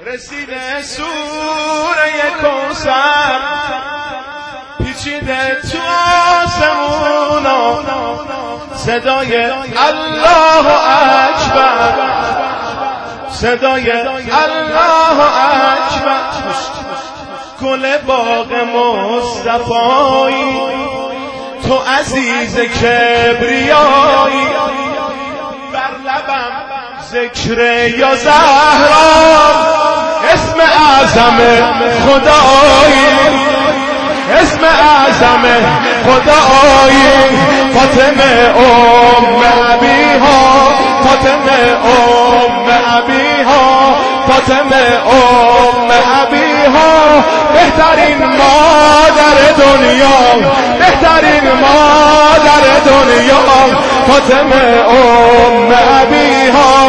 رسیده سوره کوثر پیچیده تو آسمونا صدای الله اکبر صدای الله اکبر گل باغ مصطفایی تو عزیز کبریایی بر لبم ذکر یا زهرا اسم اعظم خدایی اسم اعظم خدایی فاطمه ابیها فاطمه ابیها فاطمه ابیها بهترین مادر دنیا بهترین مادر دنیا فاطمه ابیها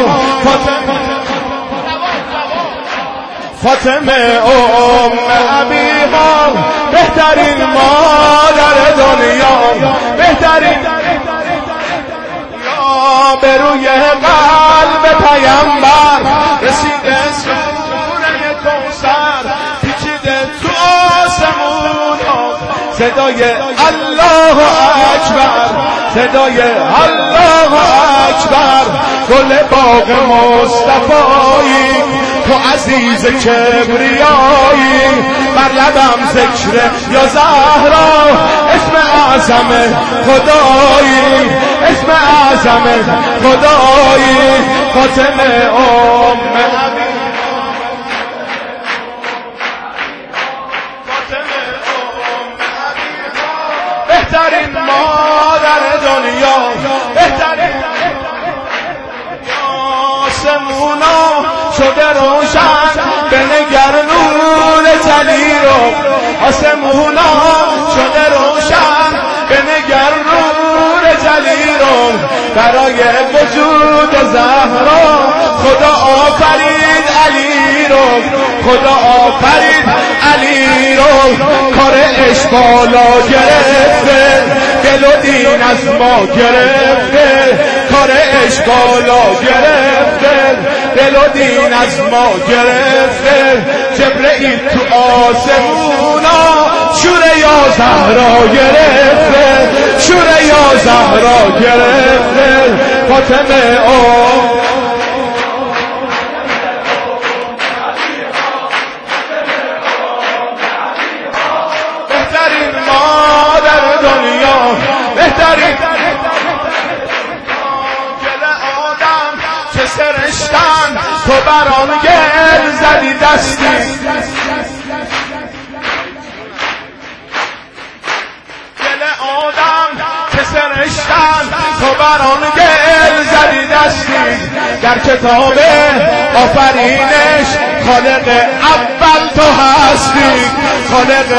فاطمه ابیها بهترین مادر دنیا بهترین یا به روی قلب پیامبر رسیده سوره کوثر پیچیده تو آسمونا صدای الله اکبر صدای الله اکبر گل باغ مصطفایی تو عزیز کبریایی بر لبم ذکر یا زهرا اسم اعظم خدایی اسم اعظم خدایی فاطمه بهترین مادر دنیا بهترین آسمونا شده روشن بنگر نور جلی رو آسمونا شده روشن بنگر نور جلی رو برای وجود زهرا خدا آفرید علی رو خدا آفرید علی رو کار عشق بالا گرفته دل و دین از ما گرفته کار عشق بالا گرفته دل و دین از ما گرفته جبرئیل تو آسمونا شوره یا زهرا گرفته شوره یا زهرا گرفته فاطمه بهترین مادر دنیا بهترین سرشتن تو بران گل زدی دستی دل آدم که سرشتن تو بران گل زدی دستی در کتاب آفرینش خالق اول تو هستی خالق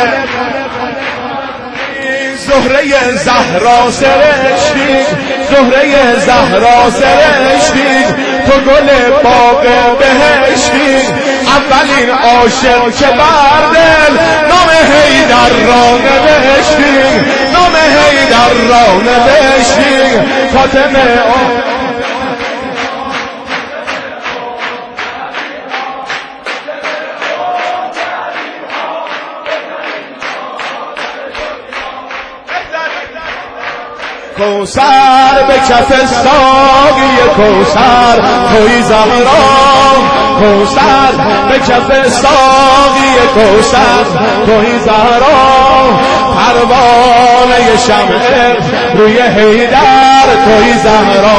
زهره زهرا سرشتی زهره زهرا سرشتی تو گل باغ بهشتی اولین عاشق که بر دل نام حیدر را نوشتی نام حیدر را نوشتی فاطمه کوثر به کف ساقی کوثر توی زهرا کوثر به کف ساقی کوثر توی زهرا پروانه شمع روی حیدر توی زهرا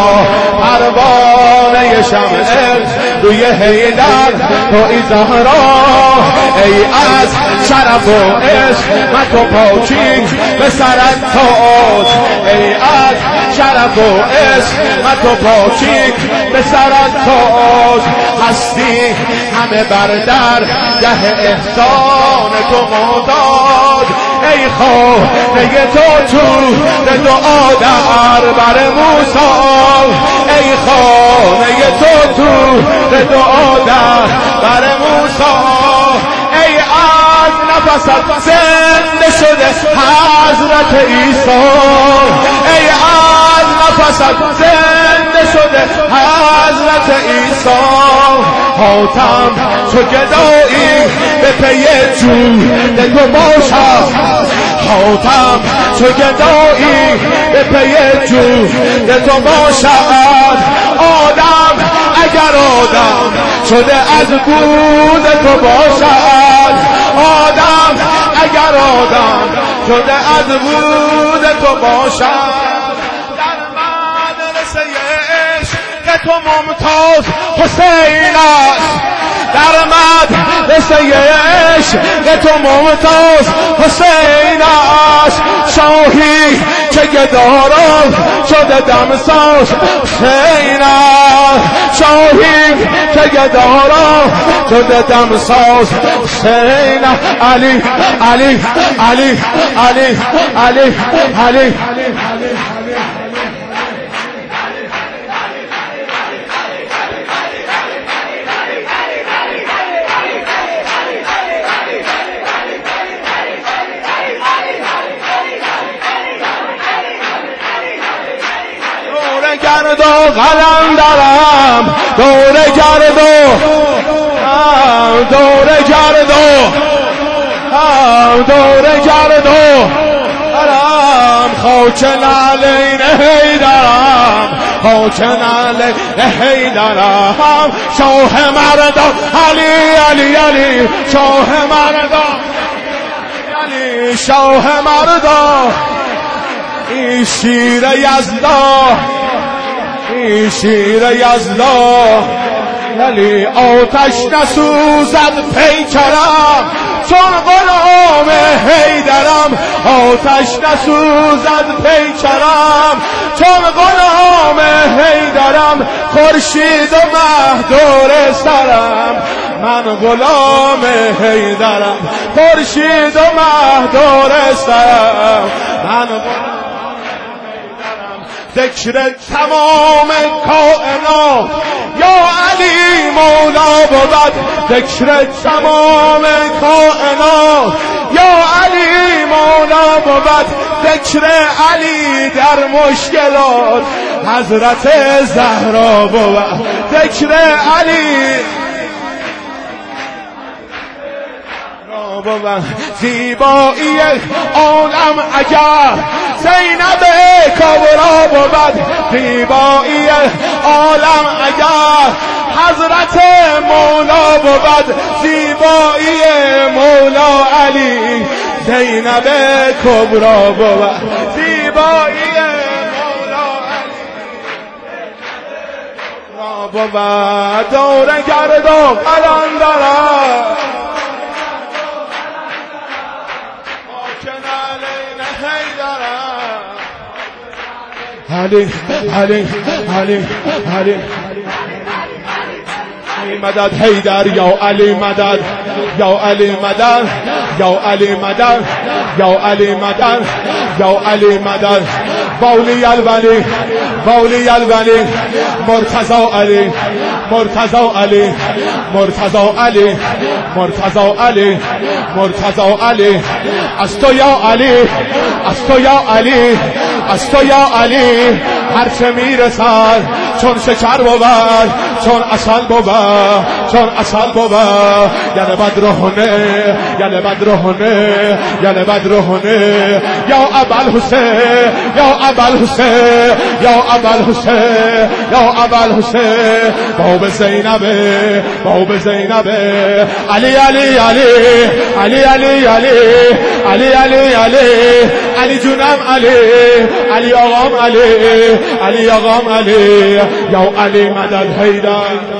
پروانه شمع روی حیدر توی زهرا ای از شرف و عشق و پاکی به سرت تاج ای از شرف و عشق و پاکی به سرت تاج هستی همه بر در ده احسان تو محتاج ای خانه تو تو دعا در بر موسی ای خانه تو تو دعا در بر موسی ای از نفست زنده شده حضرت عیسی ای از نفست زنده شده حضرت عیسی حاتم چو گدایی به پی جود تو باشد حاتم چو گدایی به پی جود تو باشد آدم اگر آدم شده از بود تو باشد آدم اگر آدم شده از بود تو باشد در مدرسه عشق تو ممتاز حسین است در مدرسه عشق تو ممتاز حسین است شاهی که گداران شده دمساز حسین است شاهی که گداران شده دمساز حسین علی علی علی علی علی علی گرد و قلم دارم دور گرد و دور گرد و دور گرد و خاک نعلین حیدرم خاک نعلین حیدرم شاه مردان علی علی علی شاه مردان علی شاه مردان این شیر یزدا این شیر یزدا ولی آتش نسوزد پیکرم چون غلام حیدرم آتش نسوزد پیکرم چون غلام حیدرم خورشید و مه دور سرم من غلام حیدرم خورشید و مه دور سرم من ذکر تمام کائنات یا علی مولا بود ذکر تمام کائنات یا علی مولا بود ذکر علی در مشکلات حضرت زهرا بود ذکر علی زیبایی عالم اگر زینب کبرا بود زیبایی عالم اگر حضرت مولا بود زیبایی مولا علی زینب کبرا بود زیبایی مولا علی بود دور گرد و قلندرم علی علی علی علی مدد حیدر یا علی مدد یا علی مدد یا علی مدد یا علی مدد یا علی مدد باولی الولی باولی الولی مرتضی علی مرتضی علی مرتضی علی مرتضی علی مرتضی علی از تو یا علی از تو یا علی از تو یا علی هرچه میرسد چون شکر بود چون عسل بود چون عسل بود یعنی بدرهنه یعنی بدرهنه یعنی بدرهنه یا ابل حسین یا ابل حسین یا ابل حسین یا ابل حسین باب زینبه باب زینبه علی علی علی علی علی علی علی علی علی علی جونم علی علی آقام علی علی آقام علی یا علی مدد حیدر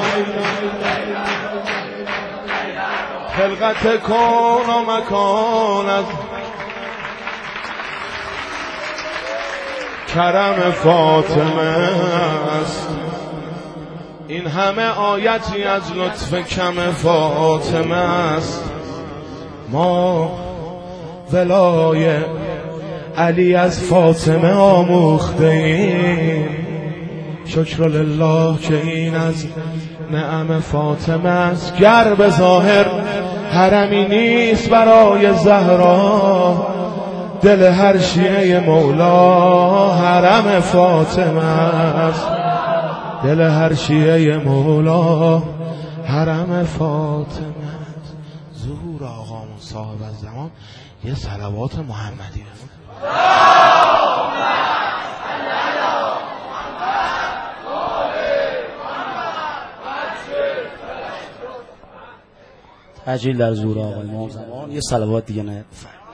خلقت کون و مکان از کرم فاطمه است این همه آیتی از لطف کم فاطمه است ما ولای علی از فاطمه آموخته ایم شکر لله که این از نعم فاطمه است گر به ظاهر حرمی نیست برای زهرا دل هر شیعه مولا حرم فاطمه است دل هر شیعه مولا حرم فاطمه، ظهور آقامون صاحب الزمان، یه صلوات محمدی بفرست. تجلیل در ظهور آقای امام زمان، یه صلوات دیگه نه.